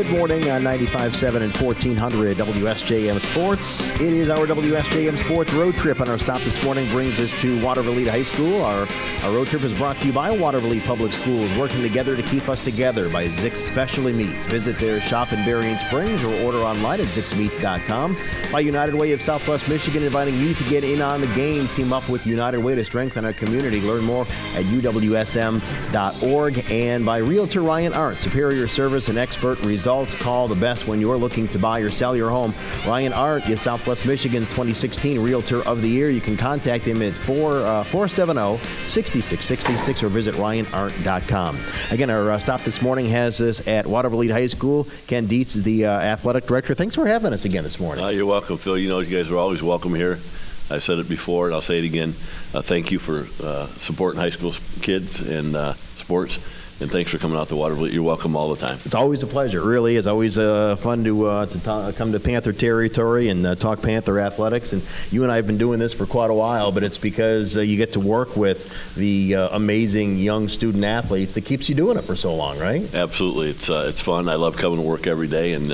Good morning on 95.7 and 1400 WSJM Sports. It is our WSJM Sports road trip, and our stop this morning brings us to Waterville High School. Our road trip is brought to you by Waterville Public Schools, working together to keep us together by Zick's Specialty Meats. Visit their shop in Berrien Springs or order online at zicksmeats.com. By United Way of Southwest Michigan, inviting you to get in on the game. Team up with United Way to strengthen our community. Learn more at uwsm.org. And by Realtor Ryan Arndt, superior service and expert results. Call the best when you're looking to buy or sell your home. Ryan Arndt is Southwest Michigan's 2016 Realtor of the Year. You can contact him at 470-6666 or visit ryanarndt.com. Again, our stop this morning has us at Waterville High School. Ken Dietz is the athletic director. Thanks for having us again this morning. You're welcome, Phil. You know, you guys are always welcome here. I've said it before, and I'll say it again. Thank you for supporting high school kids and sports. And thanks for coming out to Waterville. You're welcome all the time. It's always a pleasure. It really is always fun to come to Panther territory and talk Panther athletics. And you and I have been doing this for quite a while, but it's because you get to work with the amazing young student athletes that keeps you doing it for so long, right? Absolutely. It's fun. I love coming to work every day, and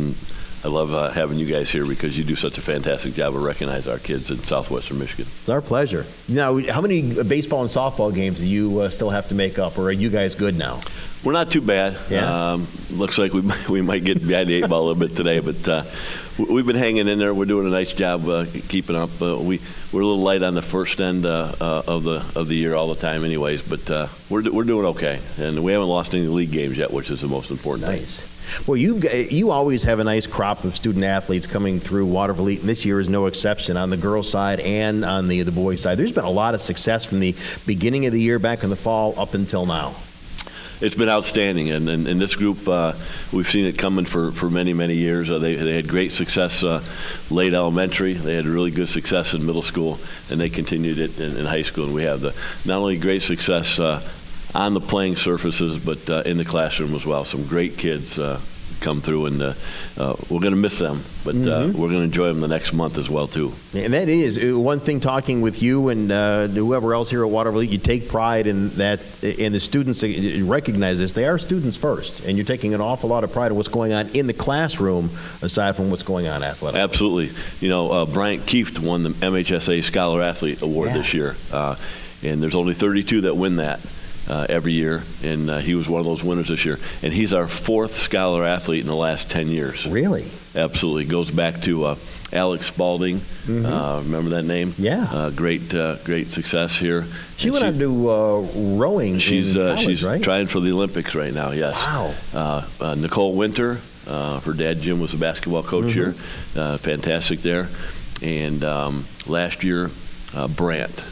I love having you guys here because you do such a fantastic job of recognizing our kids in southwestern Michigan. It's our pleasure. Now, how many baseball and softball games do you still have to make up, or are you guys good now? We're not too bad. Yeah. Looks like we might get behind the eight ball a little bit today, but we've been hanging in there. We're doing a nice job keeping up. We're a little light on the first end of the year all the time, anyways. But we're doing okay, and we haven't lost any league games yet, which is the most important thing. Nice. Well, you always have a nice crop of student athletes coming through Waterville, and this year is no exception on the girls' side and on the boys' side. There's been a lot of success from the beginning of the year back in the fall up until now. It's been outstanding, and this group, we've seen it coming for many, many years. They had great success late elementary. They had really good success in middle school, and they continued it in high school. And we have not only great success on the playing surfaces, but in the classroom as well. Some great kids come through, and we're going to miss them, but we're going to enjoy them the next month as well, too. And that is one thing, talking with you and whoever else here at Waterville, you take pride in that, and the students recognize this. They are students first, and you're taking an awful lot of pride in what's going on in the classroom aside from what's going on athletically. Absolutely. You know, Bryant Kieft won the MHSA Scholar Athlete Award this year, and there's only 32 that win that every year, and he was one of those winners this year. And he's our fourth scholar athlete in the last 10 years. Really? Absolutely. Goes back to Alex Spalding. Remember that name? Yeah. Great success here. She went on to rowing. She's right? trying for the Olympics right now. Yes. Wow. Nicole Winter. Her dad Jim was a basketball coach here. Fantastic there. And last year, Brandt.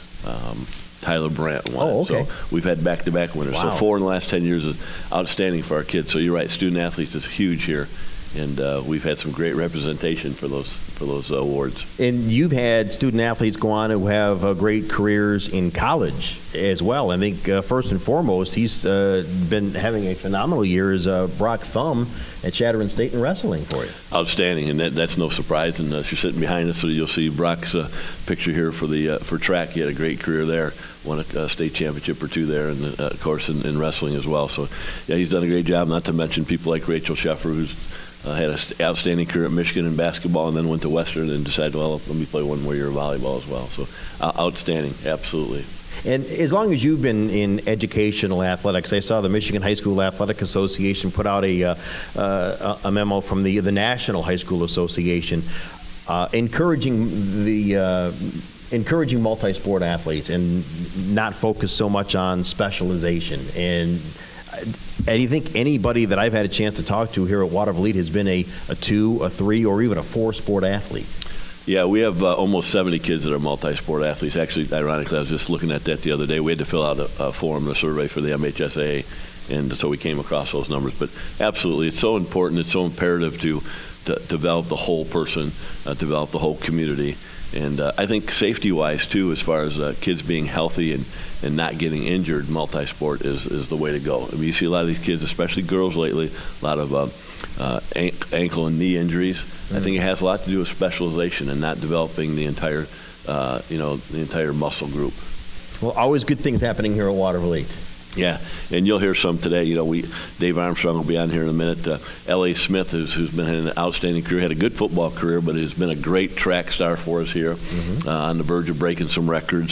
Tyler Brandt won. Oh, okay. So we've had back-to-back winners. Wow. So 4 in the last 10 years is outstanding for our kids. So you're right, student athletes is huge here, and we've had some great representation for those awards. And you've had student athletes go on who have great careers in college as well. I think first and foremost, he's been having a phenomenal year as Brock Thumb at Chatham State in wrestling for you. Outstanding, and that's no surprise. And she's sitting behind us, so you'll see Brock's picture here for track. He had a great career there, won a state championship or two there, and of course in wrestling as well. So yeah, he's done a great job. Not to mention people like Rachel Sheffer, who's had an outstanding career at Michigan in basketball, and then went to Western and decided, well, let me play one more year of volleyball as well. So outstanding, absolutely. And as long as you've been in educational athletics, I saw the Michigan High School Athletic Association put out a memo from the National High School Association encouraging multi-sport athletes and not focus so much on specialization. And do you think anybody that I've had a chance to talk to here at Waterville has been a 2, a 3, or even a 4-sport athlete? Yeah, we have almost 70 kids that are multi-sport athletes. Actually, ironically, I was just looking at that the other day. We had to fill out a form, a survey for the MHSA, and so we came across those numbers. But absolutely, it's so important. It's so imperative to develop the whole person, develop the whole community. And I think safety-wise, too, as far as kids being healthy and not getting injured, multi-sport is the way to go. I mean, you see a lot of these kids, especially girls lately, a lot of ankle and knee injuries. I think it has a lot to do with specialization and not developing the entire muscle group. Well, always good things happening here at Waterville. Yeah, and you'll hear some today. Dave Armstrong will be on here in a minute. L.A. Smith, who's been an outstanding career, had a good football career, but has been a great track star for us here, on the verge of breaking some records.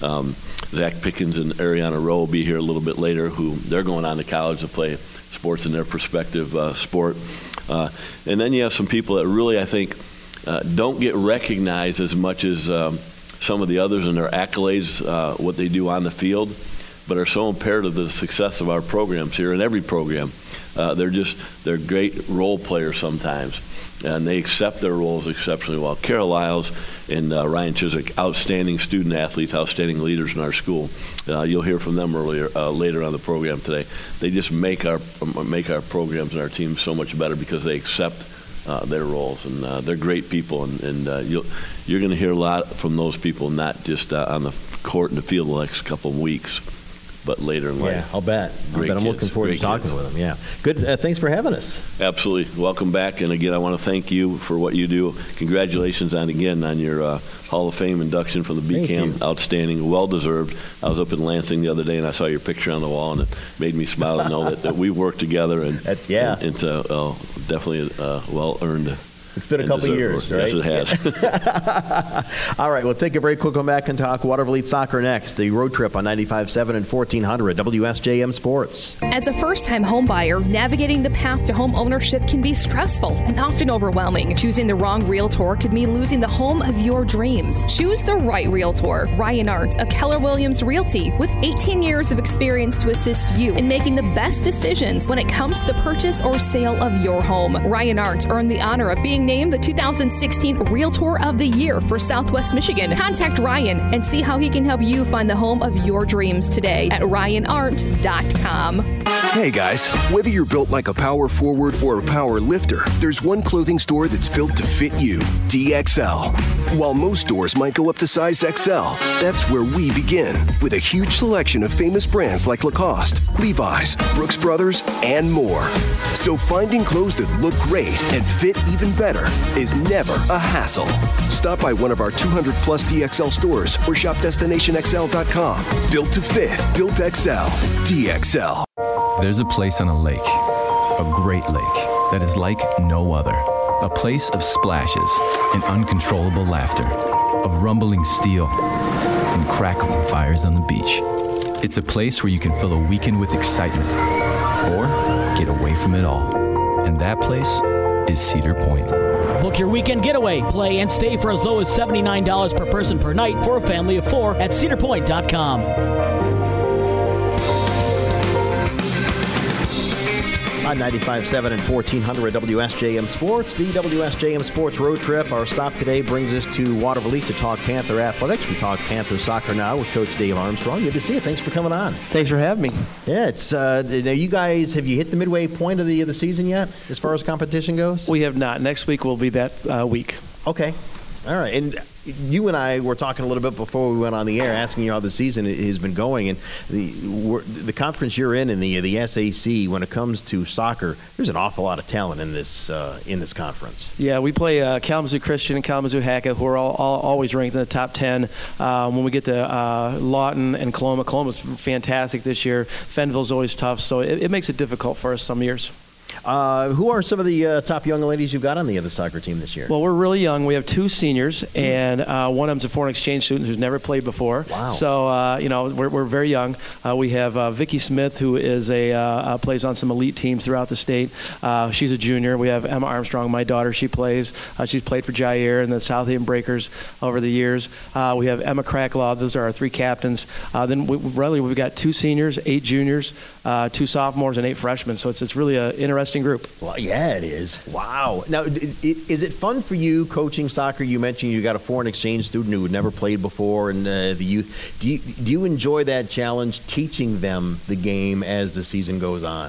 Zach Pickens and Ariana Rowe will be here a little bit later, who they're going on to college to play sports in their prospective sport. And then you have some people that really, I think, don't get recognized as much as some of the others in their accolades, what they do on the field, but are so imperative to the success of our programs here in every program. They're great role players sometimes, and they accept their roles exceptionally well. Carol Lyles and Ryan Chiswick, outstanding student athletes, outstanding leaders in our school. You'll hear from them later on the program today. They just make our programs and our teams so much better because they accept their roles, and they're great people, and you're going to hear a lot from those people, not just on the court and the field the next couple of weeks, but later in life. Yeah, I'll bet. I'm looking forward to talking with them. Yeah. Good. Thanks for having us. Absolutely. Welcome back. And again, I want to thank you for what you do. Congratulations on your Hall of Fame induction from the BCAM. Outstanding. Well-deserved. I was up in Lansing the other day, and I saw your picture on the wall, and it made me smile to know that we've worked together. And it's definitely well-earned. It's been a couple years, right? Yes, it has. All right, we'll take a break. We'll come back and talk Water Elite Soccer next. The road trip on 95.7 and 1400 WSJM Sports. As a first-time home buyer, navigating the path to home ownership can be stressful and often overwhelming. Choosing the wrong realtor could mean losing the home of your dreams. Choose the right realtor. Ryan Art of Keller Williams Realty, with 18 years of experience to assist you in making the best decisions when it comes to the purchase or sale of your home. Ryan Art earned the honor of being named the 2016 Realtor of the Year for Southwest Michigan. Contact Ryan and see how he can help you find the home of your dreams today at ryanart.com. Hey guys, whether you're built like a power forward or a power lifter, there's one clothing store that's built to fit you, DXL. While most stores might go up to size XL, that's where we begin, with a huge selection of famous brands like Lacoste, Levi's, Brooks Brothers, and more. So finding clothes that look great and fit even better is never a hassle. Stop by one of our 200 plus DXL stores or shop DestinationXL.com. Built to fit, Built XL, DXL. There's a place on a lake, a great lake, that is like no other. A place of splashes and uncontrollable laughter, of rumbling steel and crackling fires on the beach. It's a place where you can fill a weekend with excitement or get away from it all. And that place is Cedar Point. Book your weekend getaway, play, and stay for as low as $79 per person per night for a family of 4 at cedarpoint.com. On 95.7 and 1400 WSJM Sports, the WSJM Sports Road Trip. Our stop today brings us to Water Elite to talk Panther Athletics. We talk Panther Soccer now with Coach Dave Armstrong. Good to see you. Thanks for coming on. Thanks for having me. Yeah, it's now you guys, have you hit the midway point of the season yet as far as competition goes? We have not. Next week will be that week. Okay. All right. And you and I were talking a little bit before we went on the air, asking you how the season has been going, and the conference you're in the SAC. When it comes to soccer, there's an awful lot of talent in this conference. Yeah, we play Kalamazoo Christian and Kalamazoo Hackett, who are always ranked in the top 10. When we get to Lawton and Coloma, Coloma's fantastic this year. Fenville's always tough, so it makes it difficult for us some years. Who are some of the top young ladies you've got on the other soccer team this year? Well, we're really young. We have 2 seniors, and one of them's a foreign exchange student who's never played before. Wow. So, we're very young. We have Vicky Smith, who is plays on some elite teams throughout the state. She's a junior. We have Emma Armstrong, my daughter. She plays. She's played for Jair and the Southampton Breakers over the years. We have Emma Cracklaw. Those are our 3 captains. Then we've got 2 seniors, 8 juniors, 2 sophomores, and 8 freshmen. So it's really an interesting group. Well, yeah, it is. Wow. Now, is it fun for you coaching soccer? You mentioned you got a foreign exchange student who had never played before, and the youth. Do you enjoy that challenge, teaching them the game as the season goes on?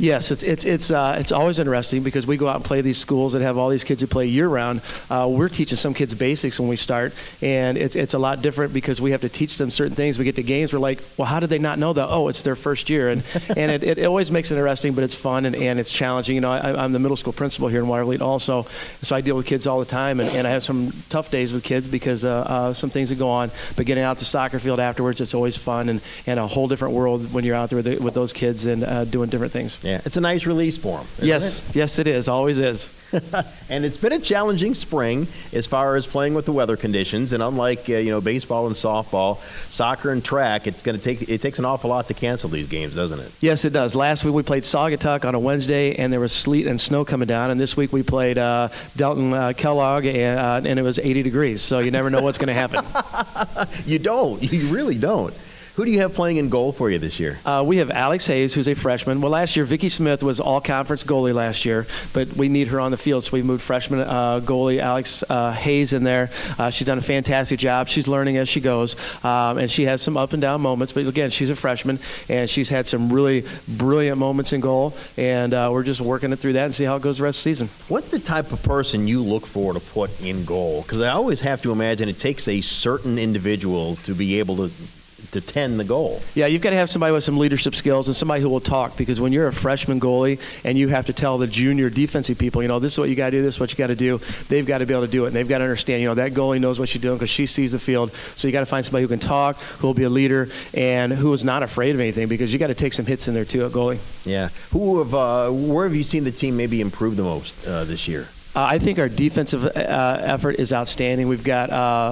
Yes, it's always interesting because we go out and play these schools that have all these kids who play year-round. We're teaching some kids basics when we start, and it's a lot different because we have to teach them certain things. We get to games, we're like, well, how did they not know that? Oh, it's their first year. And it always makes it interesting, but it's fun and it's challenging. You know, I'm the middle school principal here in Watervliet also, so I deal with kids all the time, and I have some tough days with kids because some things that go on. But getting out to soccer field afterwards, it's always fun and a whole different world when you're out there with those kids and doing different things. Yeah, it's a nice release for them. Yes, it is. Always is. And it's been a challenging spring as far as playing with the weather conditions. And unlike baseball and softball, soccer and track, it takes an awful lot to cancel these games, doesn't it? Yes, it does. Last week we played Saugatuck on a Wednesday, and there was sleet and snow coming down. And this week we played Delton Kellogg, and it was 80 degrees. So you never know what's going to happen. You don't. You really don't. Who do you have playing in goal for you this year? We have Alex Hayes, who's a freshman. Well, last year, Vicki Smith was all-conference goalie last year, but we need her on the field, so we moved freshman goalie Alex Hayes in there. She's done a fantastic job. She's learning as she goes, and she has some up and down moments, but again, she's a freshman, and she's had some really brilliant moments in goal, and we're just working it through that and see how it goes the rest of the season. What's the type of person you look for to put in goal? Because I always have to imagine it takes a certain individual to be able to tend the goal. Yeah, you've got to have somebody with some leadership skills and somebody who will talk, because when you're a freshman goalie and you have to tell the junior defensive people, this is what you got to do, this is what you got to do, they've got to be able to do it, and they've got to understand, that goalie knows what she's doing because she sees the field. So you got to find somebody who can talk, who will be a leader, and who is not afraid of anything, because you got to take some hits in there too at goalie. Yeah. Where have you seen the team maybe improve the most this year? I think our defensive effort is outstanding. We've got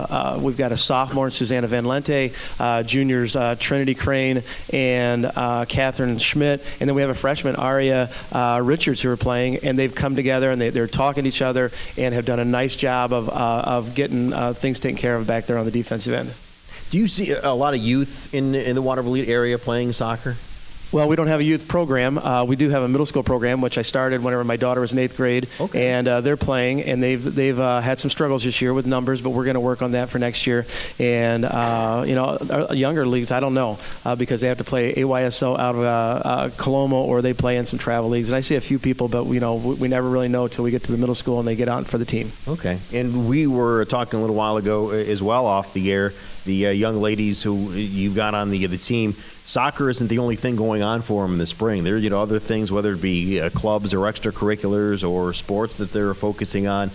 a sophomore, Susanna Van Lente, juniors Trinity Crane and Catherine Schmidt, and then we have a freshman, Aria Richards, who are playing, and they've come together and they're talking to each other and have done a nice job of getting things taken care of back there on the defensive end. Do you see a lot of youth in the Watervliet area playing soccer? Well, we don't have a youth program. We do have a middle school program, which I started whenever my daughter was in 8th grade. Okay. And they're playing, and they've had some struggles this year with numbers, but we're going to work on that for next year. And younger leagues, I don't know, because they have to play AYSO out of Coloma, or they play in some travel leagues. And I see a few people, but we never really know until we get to the middle school and they get out for the team. Okay. And we were talking a little while ago as well off the air, the young ladies who you've got on the team. Soccer isn't the only thing going on for them in the spring. There are other things, whether it be clubs or extracurriculars or sports that they're focusing on.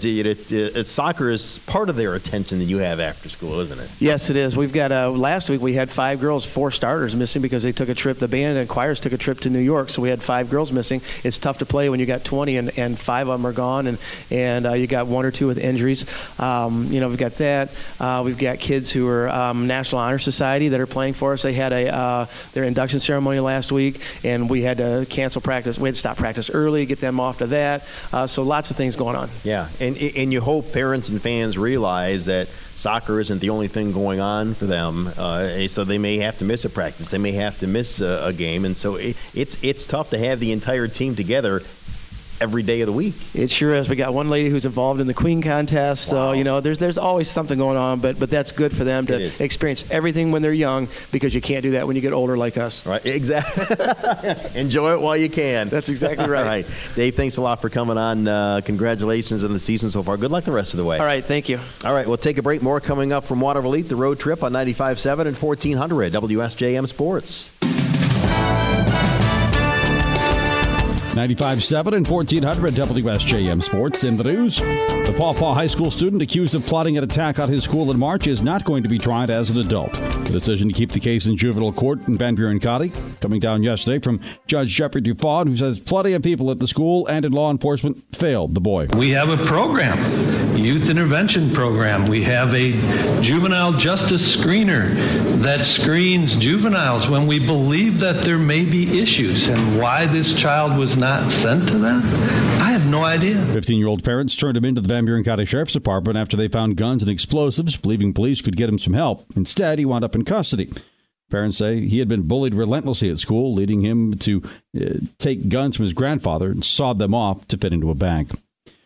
Soccer is part of their attention that you have after school, isn't it? Yes, it is. We've got last week we had 5 girls, 4 starters missing because they took a trip. The band and choirs took a trip to New York, so we had 5 girls missing. It's tough to play when you got 20 and 5 of them are gone, and you got 1 or 2 with injuries. We've got that. We've got kids who are National Honor Society that are playing for us. They had their induction ceremony last week, and we had to cancel practice. We had to stop practice early, get them off to that. So lots of things going on. Yeah, and you hope parents and fans realize that soccer isn't the only thing going on for them. So they may have to miss a practice. They may have to miss a game. And so it's tough to have the entire team together every day of the week. It sure is. We got one lady who's involved in the Queen contest. Wow. So, there's always something going on, but that's good for them to experience everything when they're young, because you can't do that when you get older like us. Right, exactly. Enjoy it while you can. That's exactly right. All right. Dave, thanks a lot for coming on. Congratulations on the season so far. Good luck the rest of the way. All right, thank you. All right, we'll take a break. More coming up from Watervliet, the road trip on 95.7 and 1400 WSJM Sports. 95.7 and 1400 WSJM Sports. In the news, the Paw Paw High School student accused of plotting an attack on his school in March is not going to be tried as an adult. The decision to keep the case in juvenile court in Van Buren County coming down yesterday from Judge Jeffrey Dufon, who says plenty of people at the school and in law enforcement failed the boy. We have a program, youth intervention program. We have a juvenile justice screener that screens juveniles when we believe that there may be issues. And why this child was not sent to them, I have no idea. 15-year-old parents turned him into the Van Buren County Sheriff's Department after they found guns and explosives, believing police could get him some help. Instead, he wound up in custody. Parents say he had been bullied relentlessly at school, leading him to take guns from his grandfather and sawed them off to fit into a bag.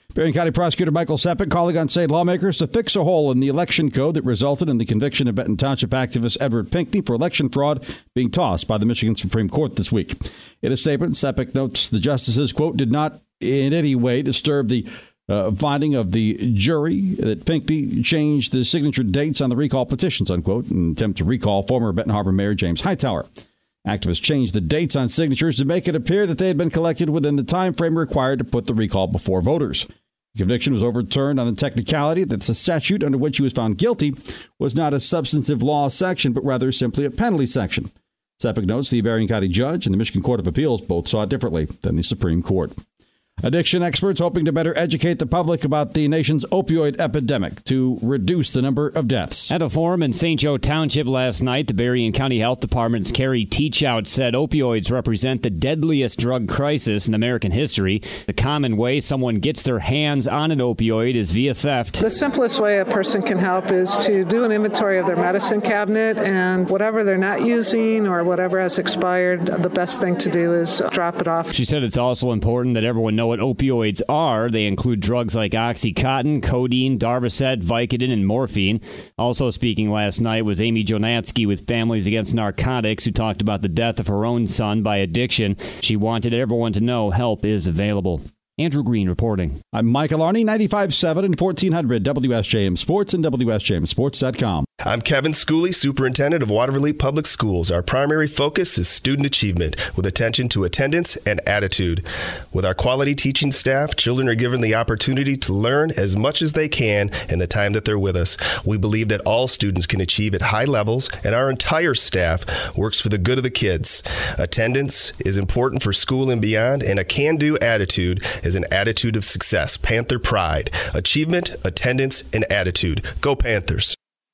Berrien County Prosecutor Michael Sepik calling on state lawmakers to fix a hole in the election code that resulted in the conviction of Benton Township activist Edward Pinckney for election fraud being tossed by the Michigan Supreme Court this week. In a statement, Sepik notes the justices, quote, did not in any way disturb the finding of the jury that Pinckney changed the signature dates on the recall petitions, unquote, in an attempt to recall former Benton Harbor Mayor James Hightower. Activists changed the dates on signatures to make it appear that they had been collected within the time frame required to put the recall before voters. The conviction was overturned on the technicality that the statute under which he was found guilty was not a substantive law section, but rather simply a penalty section. Sepik notes the Berrien County judge and the Michigan Court of Appeals both saw it differently than the Supreme Court. Addiction experts hoping to better educate the public about the nation's opioid epidemic to reduce the number of deaths. At a forum in St. Joe Township last night, the Berrien County Health Department's Carrie Teachout said opioids represent the deadliest drug crisis in American history. The common way someone gets their hands on an opioid is via theft. The simplest way a person can help is to do an inventory of their medicine cabinet, and whatever they're not using or whatever has expired, the best thing to do is drop it off. She said it's also important that everyone know what opioids are. They include drugs like Oxycontin, codeine, Darvocet, Vicodin, and morphine. Also speaking last night was Amy Jonatsky with Families Against Narcotics, who talked about the death of her own son by addiction. She wanted everyone to know help is available. Andrew Green reporting. I'm Michael Arney, 95.7 and 1400 WSJM Sports and WSJMSports.com. I'm Kevin Schooley, Superintendent of Waterville Public Schools. Our primary focus is student achievement with attention to attendance and attitude. With our quality teaching staff, children are given the opportunity to learn as much as they can in the time that they're with us. We believe that all students can achieve at high levels, and our entire staff works for the good of the kids. Attendance is important for school and beyond, and a can-do attitude is an attitude of success. Panther pride, achievement, attendance, and attitude. Go Panthers.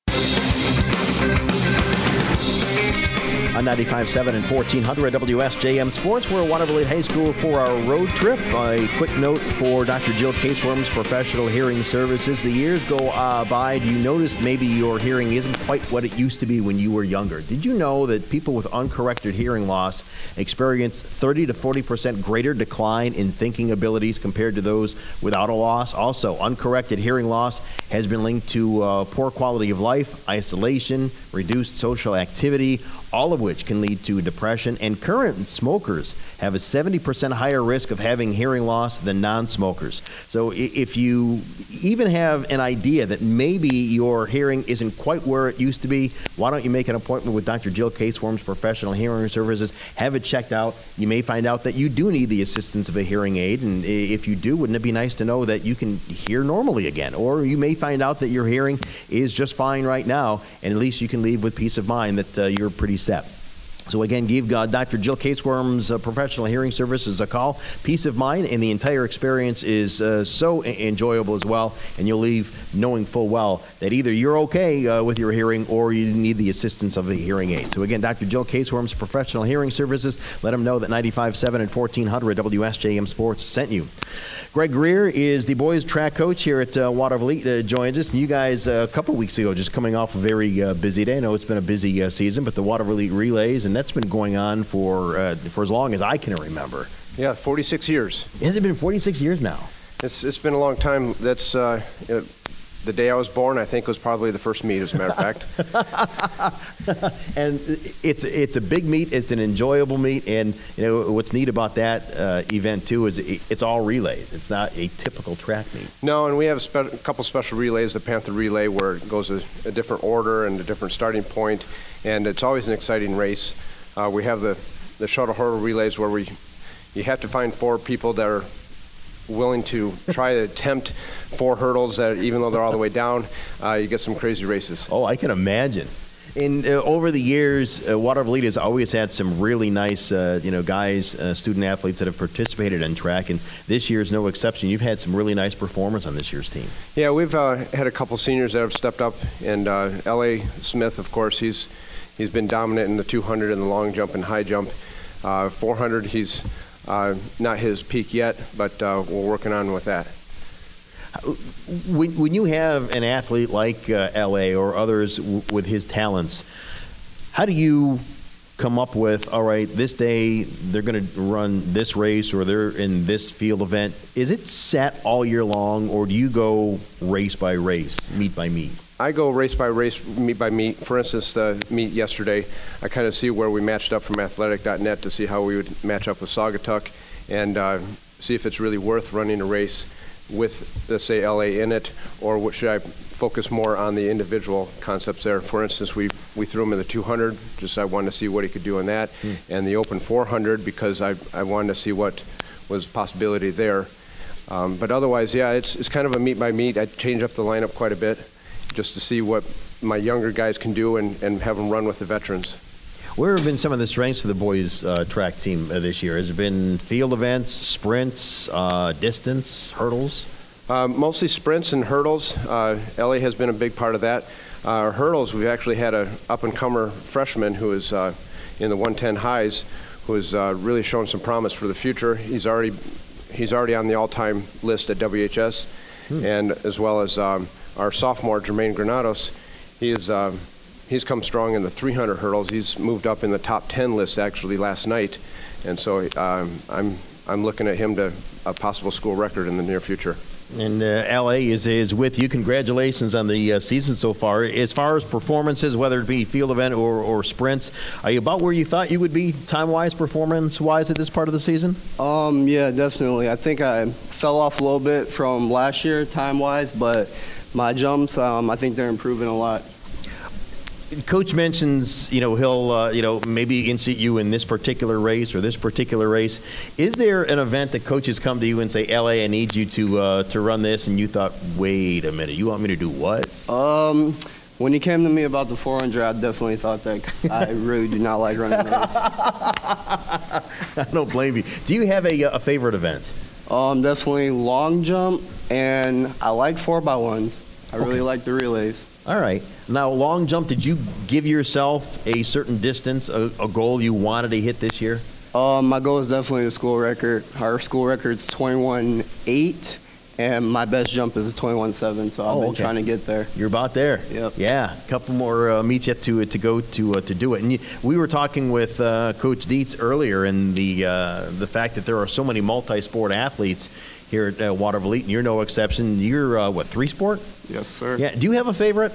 On 95.7 and 1400 WSJM Sports, we're at Waterville High School for our road trip. A quick note for Dr. Jill Caseworms, Professional Hearing Services. The years go by. Do you notice maybe your hearing isn't quite what it used to be when you were younger? Did you know that people with uncorrected hearing loss experience 30 to 40% greater decline in thinking abilities compared to those without a loss? Also, uncorrected hearing loss has been linked to poor quality of life, isolation, reduced social activity, all of which can lead to depression. And current smokers have a 70% higher risk of having hearing loss than non-smokers. So if you even have an idea that maybe your hearing isn't quite where it used to be, why don't you make an appointment with Dr. Jill Caseworms, Professional Hearing Services, have it checked out. You may find out that you do need the assistance of a hearing aid, and if you do, wouldn't it be nice to know that you can hear normally again? Or you may find out that your hearing is just fine right now, and at least you can leave with peace of mind that you're pretty set. So again, give Dr. Jill Caseworms, Professional Hearing Services, a call. Peace of mind, and the entire experience is so enjoyable as well, and you'll leave knowing full well that either you're okay with your hearing or you need the assistance of a hearing aid. So again, Dr. Jill Caseworms, Professional Hearing Services, let them know that 95.7 and 1400 WSJM Sports sent you. Greg Greer is the boys track coach here at Waterville. Joins us. You guys, a couple weeks ago, just coming off a very busy day. I know it's been a busy season, but the Waterville Relays, and that's been going on for as long as I can remember. Yeah, 46 years. Has it been 46 years now? It's been a long time. That's the day I was born, I think, was probably the first meet, as a matter of fact. And it's a big meet. It's an enjoyable meet. And you know what's neat about that event too is it's all relays. It's not a typical track meet. No, and we have a couple special relays. The Panther Relay, where it goes a different order and a different starting point, and it's always an exciting race. We have the shuttle hurdle relays where you have to find 4 people that are willing to try to attempt 4 hurdles that even though they're all the way down, you get some crazy races. Oh, I can imagine. And over the years, Waterville has always had some really nice, guys, student athletes that have participated in track, and this year's no exception. You've had some really nice performers on this year's team. Yeah, we've had a couple seniors that have stepped up, and L.A. Smith, of course, he's been dominant in the 200 and the long jump and high jump. 400, he's not his peak yet, but we're working on with that. When you have an athlete like L.A. or others with his talents, how do you come up with, all right, this day they're going to run this race or they're in this field event, is it set all year long, or do you go race by race, meet by meet? I go race by race, meet by meet. For instance, the meet yesterday, I kind of see where we matched up from athletic.net to see how we would match up with Saugatuck and see if it's really worth running a race with, let's say, LA in it, or what should I focus more on the individual concepts there. For instance, we threw him in the 200, just I wanted to see what he could do in that, and the open 400 because I wanted to see what was possibility there. But otherwise, yeah, it's kind of a meet by meet. I change up the lineup quite a bit just to see what my younger guys can do and have them run with the veterans. Where have been some of the strengths of the boys' track team this year? Has it been field events, sprints, distance, hurdles? Mostly sprints and hurdles. LA has been a big part of that. Hurdles, we've actually had an up-and-comer freshman who is in the 110 highs, who has really shown some promise for the future. He's already on the all-time list at WHS, and as well as our sophomore, Jermaine Granados. He's come strong in the 300 hurdles. He's moved up in the top 10 list actually last night, and so I'm looking at him to a possible school record in the near future. And LA is with you. Congratulations on the season so far. As far as performances, whether it be field event or sprints, are you about where you thought you would be time-wise, performance-wise at this part of the season? Yeah, definitely. I think I fell off a little bit from last year time-wise, but my jumps, I think they're improving a lot. Coach mentions, he'll, maybe insert you in this particular race or this particular race. Is there an event that coaches come to you and say, LA, I need you to run this, and you thought, wait a minute, you want me to do what? When he came to me about the 400, I definitely thought that, 'cause I really do not like running races. I don't blame you. Do you have a favorite event? Definitely long jump, and I like 4x1s. I really like the relays. All right. Now, long jump, did you give yourself a certain distance, a goal you wanted to hit this year? My goal is definitely the school record. Our school record's 21.8, and my best jump is a 21.7, so I've been trying to get there. You're about there. Yep. Yeah, a couple more meets yet to go to do it. And we were talking with Coach Dietz earlier, and the fact that there are so many multi-sport athletes here at Waterville, and you're no exception. You're, 3-sport? Yes, sir. Yeah. Do you have a favorite?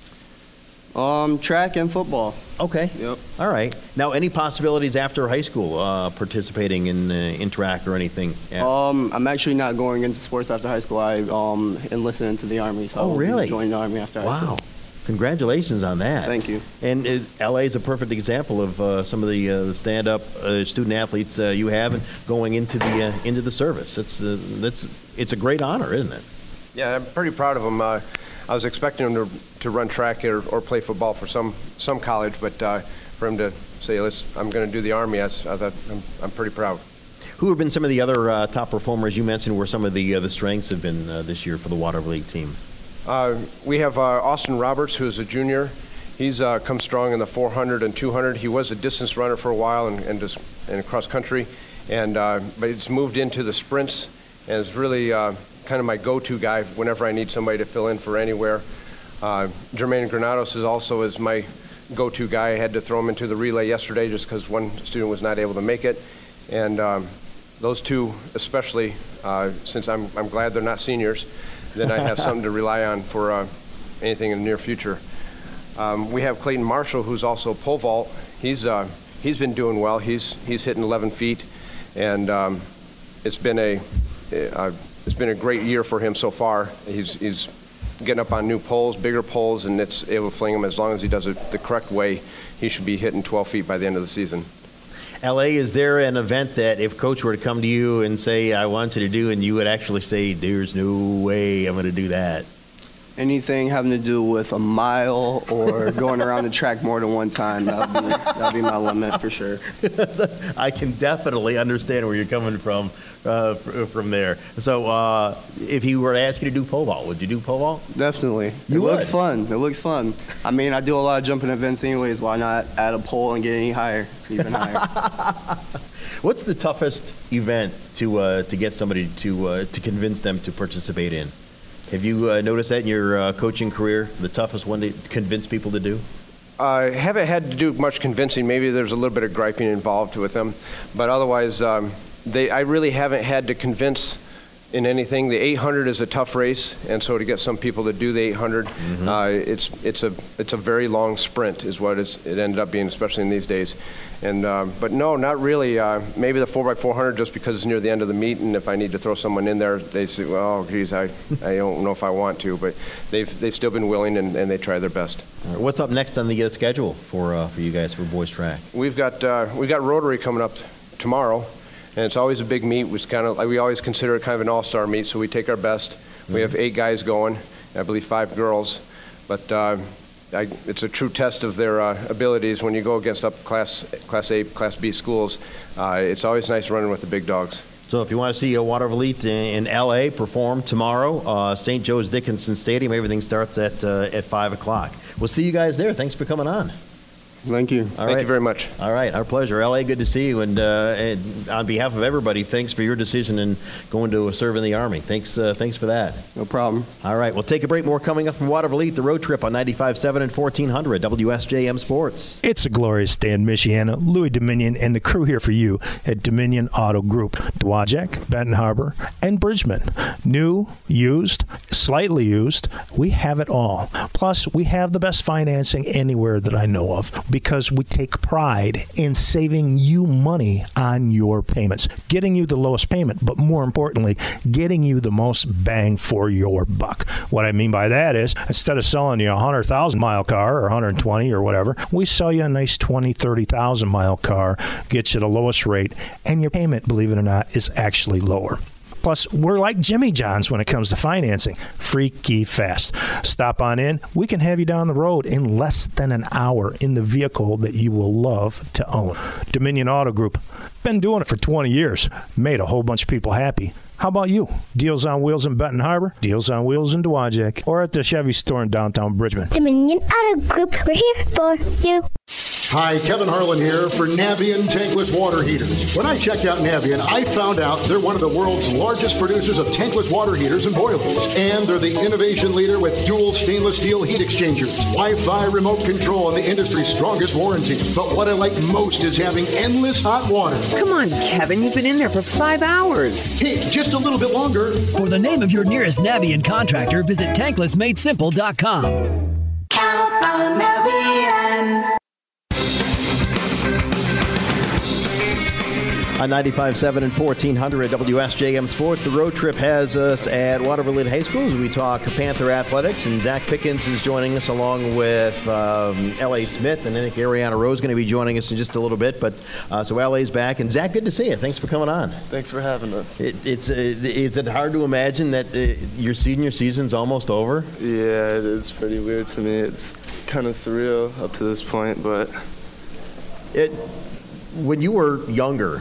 Track and football. Okay. Yep. All right. Now, any possibilities after high school participating in track or anything? Yeah. I'm actually not going into sports after high school. I enlisted into the Army. So oh, really? Joined the Army after high school. Wow. Congratulations on that. Thank you. And LA is a perfect example of some of the stand-up student athletes you have and going into the service. It's a great honor, isn't it? Yeah, I'm pretty proud of him. I was expecting him to run track or play football for some college, but for him to say, I'm going to do the Army, I'm pretty proud. Who have been some of the other top performers you mentioned where some of the strengths have been this year for the Waterville League team? We have Austin Roberts, who's a junior. He's come strong in the 400 and 200. He was a distance runner for a while and cross country, but he's moved into the sprints and is really kind of my go-to guy whenever I need somebody to fill in for anywhere. Jermaine Granados is my go-to guy. I had to throw him into the relay yesterday just because one student was not able to make it, and those two especially, since I'm glad they're not seniors, then I have something to rely on for anything in the near future. We have Clayton Marshall, who's also pole vault. He's been doing well. He's hitting 11 feet, and it's been a great year for him so far. He's getting up on new poles, bigger poles, and it's able to fling them. As long as he does it the correct way, he should be hitting 12 feet by the end of the season. LA, is there an event that if Coach were to come to you and say, I want you to do, and you would actually say, there's no way I'm going to do that? Anything having to do with a mile or going around the track more than one time, that'd be my limit for sure. I can definitely understand where you're coming from there. So if he were to ask you to do pole vault, would you do pole vault? Definitely. It looks fun. I mean, I do a lot of jumping events anyways. Why not add a pole and get even higher? What's the toughest event to get somebody to convince them to participate in? Have you noticed that in your coaching career, the toughest one to convince people to do? I haven't had to do much convincing. Maybe there's a little bit of griping involved with them, but otherwise, I really haven't had to convince in anything. The 800 is a tough race, and so to get some people to do the 800, it's a very long sprint, is what it ended up being, especially in these days. And but no, not really. Maybe the 4x400 just because it's near the end of the meet, and if I need to throw someone in there, they say, "Well, geez, I don't know if I want to," but they've still been willing and they try their best. Right, what's up next on the schedule for you guys for boys track? We got Rotary coming up tomorrow. And it's always a big meet. We always consider it kind of an all-star meet, so we take our best. We have 8 guys going, I believe 5 girls. But it's a true test of their abilities when you go against Class A, Class B schools. It's always nice running with the big dogs. So if you want to see Water Elite in L.A. perform tomorrow, St. Joe's Dickinson Stadium, everything starts at 5 o'clock. We'll see you guys there. Thanks for coming on. Thank you. Thank you very much. All right, our pleasure. L.A., good to see you. And on behalf of everybody, thanks for your decision in going to serve in the Army. Thanks for that. No problem. All right, we'll take a break. More coming up from Water Elite, the road trip on 95.7 and 1400 WSJM Sports. It's a glorious day in Michiana. Louis Dominion and the crew here for you at Dominion Auto Group. Dowagiac, Benton Harbor, and Bridgman. New, used, slightly used, we have it all. Plus, we have the best financing anywhere that I know of, because we take pride in saving you money on your payments, getting you the lowest payment, but more importantly, getting you the most bang for your buck. What I mean by that is, instead of selling you a 100,000 mile car or 120 or whatever, we sell you a nice 20, 30,000 mile car, gets you the lowest rate, and your payment, believe it or not, is actually lower. Plus, we're like Jimmy John's when it comes to financing. Freaky fast. Stop on in. We can have you down the road in less than an hour in the vehicle that you will love to own. Dominion Auto Group. Been doing it for 20 years. Made a whole bunch of people happy. How about you? Deals on Wheels in Benton Harbor, Deals on Wheels in Dowagiac, or at the Chevy store in downtown Bridgman. Dominion Auto Group. We're here for you. Hi, Kevin Harlan here for Navien tankless water heaters. When I checked out Navien, I found out they're one of the world's largest producers of tankless water heaters and boilers. And they're the innovation leader with dual stainless steel heat exchangers, Wi-Fi remote control, and the industry's strongest warranty. But what I like most is having endless hot water. Come on, Kevin, you've been in there for 5 hours. Hey, just a little bit longer. For the name of your nearest Navien contractor, visit tanklessmadesimple.com. Count on Navien. On 95.7 and 1400 WSJM Sports, the road trip has us at Water Elite High School as we talk Panther Athletics, and Zach Pickens is joining us along with L.A. Smith, and I think Ariana Rose is going to be joining us in just a little bit. But so L.A.'s back, and Zach, good to see you. Thanks for coming on. Thanks for having us. Is it hard to imagine that your senior season's almost over? Yeah, it is pretty weird for me. It's kind of surreal up to this point, but when you were younger,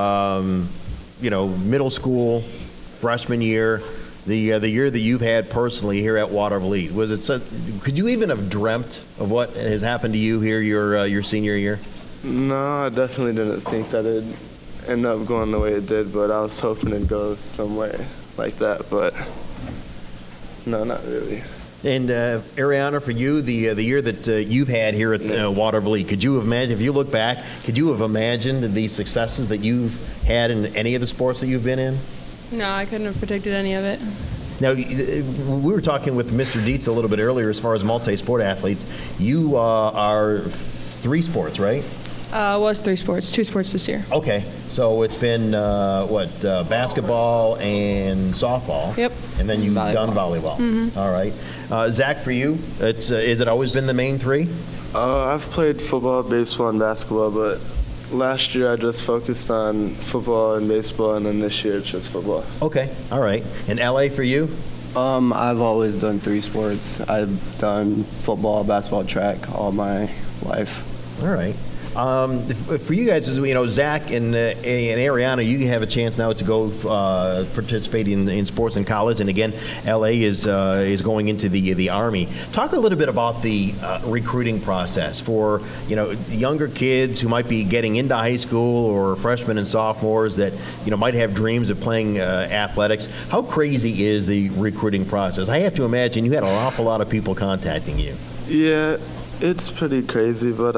middle school, freshman year, the year that you've had personally here at Water Elite, could you even have dreamt of what has happened to you here your senior year? No, I definitely didn't think that it'd end up going the way it did, but I was hoping it'd go somewhere like that, but no, not really. And Ariana, for you, the year that you've had here at Water Elite, could you have imagined, if you look back, could you have imagined the successes that you've had in any of the sports that you've been in? No, I couldn't have predicted any of it. Now, we were talking with Mr. Dietz a little bit earlier as far as multi-sport athletes. You are 3 sports, right? It was 3 sports, 2 sports this year. Okay, so it's been basketball and softball. Yep. And then you've done volleyball. Mm-hmm. All right. Zach, for you, has it always been the main 3? I've played football, baseball, and basketball, but last year I just focused on football and baseball, and then this year it's just football. Okay, all right. And LA, for you? I've always done 3 sports. I've done football, basketball, track all my life. All right. For you guys, Zach and Ariana, you have a chance now to go participate in sports in college, and again, LA is going into the Army. Talk a little bit about the recruiting process for younger kids who might be getting into high school, or freshmen and sophomores that might have dreams of playing athletics. How crazy is the recruiting process? I have to imagine you had an awful lot of people contacting you. Yeah. It's pretty crazy, but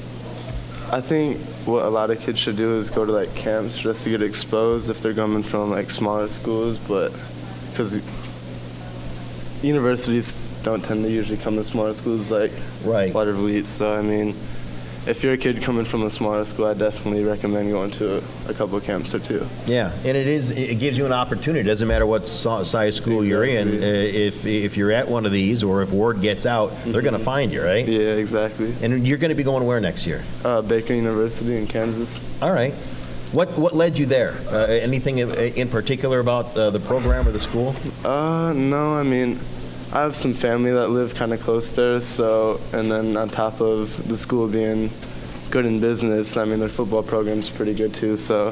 I think what a lot of kids should do is go to like camps just to get exposed if they're coming from like smaller schools, but because universities don't tend to usually come to smaller schools like Watervliet. So I mean, if you're a kid coming from a smaller school, I definitely recommend going to a couple of camps or two. Yeah, and it gives you an opportunity. It doesn't matter what size school you're in. If you're at one of these, or if word gets out, they're going to find you, right? Yeah, exactly. And you're going to be going where next year? Baker University in Kansas. All right. What led you there? Anything in particular about the program or the school? No, I mean, I have some family that live kind of close there, so, and then on top of the school being good in business, I mean, their football program's pretty good too, so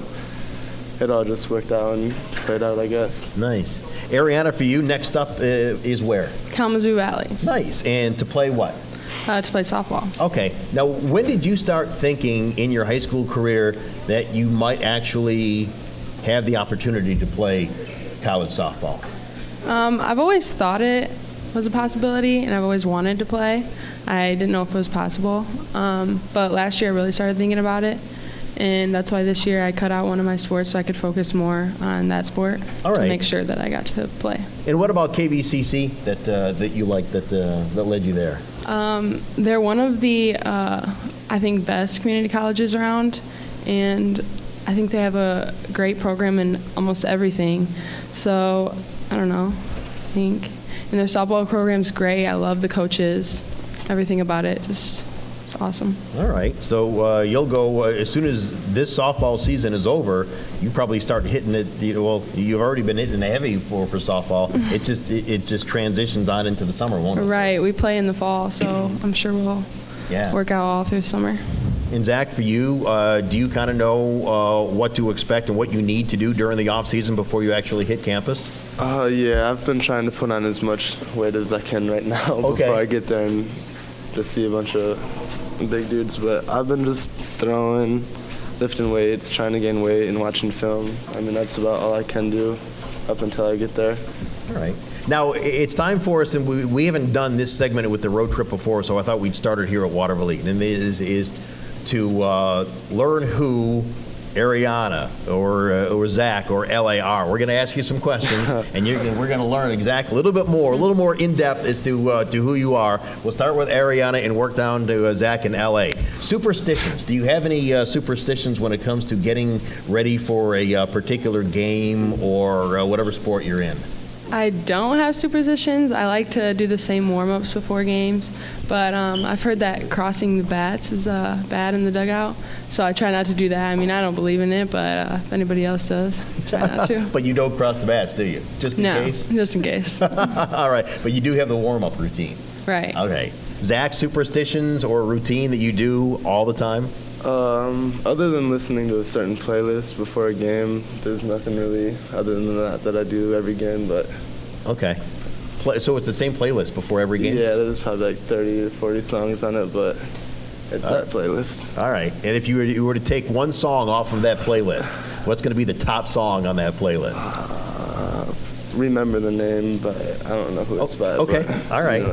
it all just worked out and played out, I guess. Nice. Ariana, for you, next up is where? Kalamazoo Valley. Nice. And to play what? To play softball. Okay. Now, when did you start thinking in your high school career that you might actually have the opportunity to play college softball? I've always thought it was a possibility, and I've always wanted to play. I didn't know if it was possible, but last year I really started thinking about it, and that's why this year I cut out one of my sports so I could focus more on that sport to make sure that I got to play. And what about KVCC that you liked that led you there? They're one of the, I think, best community colleges around, and I think they have a great program in almost everything. So, I don't know, I think. And their softball program's great. I love the coaches, everything about it. Just, it's awesome. All right. So you'll go, as soon as this softball season is over, you probably start hitting it, well, you've already been hitting it heavy for softball. It just transitions on into the summer, won't it? Right. We play in the fall, so I'm sure we'll work out all through the summer. And Zach, for you, do you kind of know what to expect and what you need to do during the off season before you actually hit campus? Yeah, I've been trying to put on as much weight as I can right now before I get there and just see a bunch of big dudes. But I've been just throwing, lifting weights, trying to gain weight, and watching film. I mean, that's about all I can do up until I get there. All right. Now, it's time for us, and we haven't done this segment with the road trip before, so I thought we'd start it here at Watervliet. And it is to learn who Ariana or Zach or LA are. We're going to ask you some questions, and we're going to learn a little more in depth as to who you are. We'll start with Ariana and work down to Zach and LA. Superstitions. Do you have any superstitions when it comes to getting ready for a particular game or whatever sport you're in? I don't have superstitions. I like to do the same warm-ups before games, but I've heard that crossing the bats is bad in the dugout, so I try not to do that. I mean, I don't believe in it, but if anybody else does, try not to. But you don't cross the bats, do you? Just in case? No, just in case. All right, but you do have the warm-up routine. Right. Okay. Zach, superstitions or routine that you do all the time? Other than listening to a certain playlist before a game, there's nothing really other than that I do every game. But okay, so it's the same playlist before every game? Yeah, there's probably like 30 to 40 songs on it, but it's that playlist. All right, and if you were to take one song off of that playlist, what's going to be the top song on that playlist? Remember the Name, but I don't know who it's by. Okay, all right.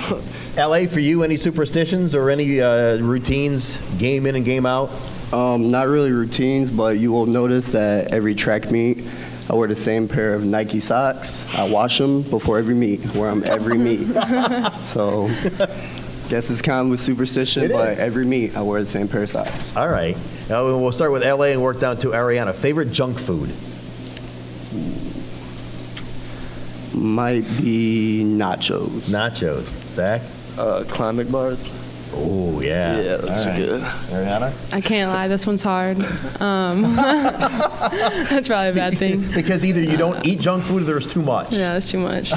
LA, for you, any superstitions or any routines, game in and game out? Not really routines, but you will notice that every track meet, I wear the same pair of Nike socks. I wash them before every meet, wear them every meet. So, guess it's kind of a superstition, but every meet I wear the same pair of socks. All right. Now we'll start with LA and work down to Ariana. Favorite junk food? Might be nachos. Nachos. Zach? Klondike bars. Oh, yeah. Yeah, that's good. Ariana? I can't lie, this one's hard. That's probably a bad thing. Because either you don't eat junk food or there's too much. Yeah, that's too much.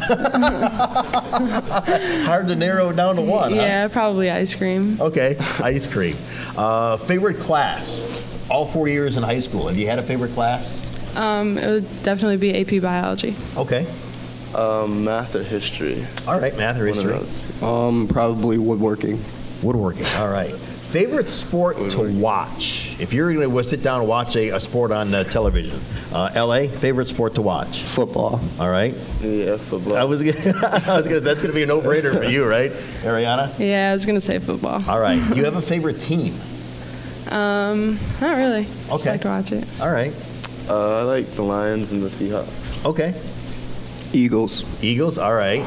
Hard to narrow it down to one, Yeah, probably ice cream. Okay, ice cream. Favorite class? All 4 years in high school. Have you had a favorite class? It would definitely be AP Biology. Okay. Math or history. All right, math or history. Probably woodworking. Woodworking, all right. Favorite sport to watch? If you're going to sit down and watch a sport on television, LA, favorite sport to watch? Football. All right. Yeah, football. That's going to be a no-brainer for you, right, Ariana? Yeah, I was going to say football. All right. Do you have a favorite team? Not really. Okay. Just like to watch it. All right. I like the Lions and the Seahawks. Okay. Eagles. Eagles. All right.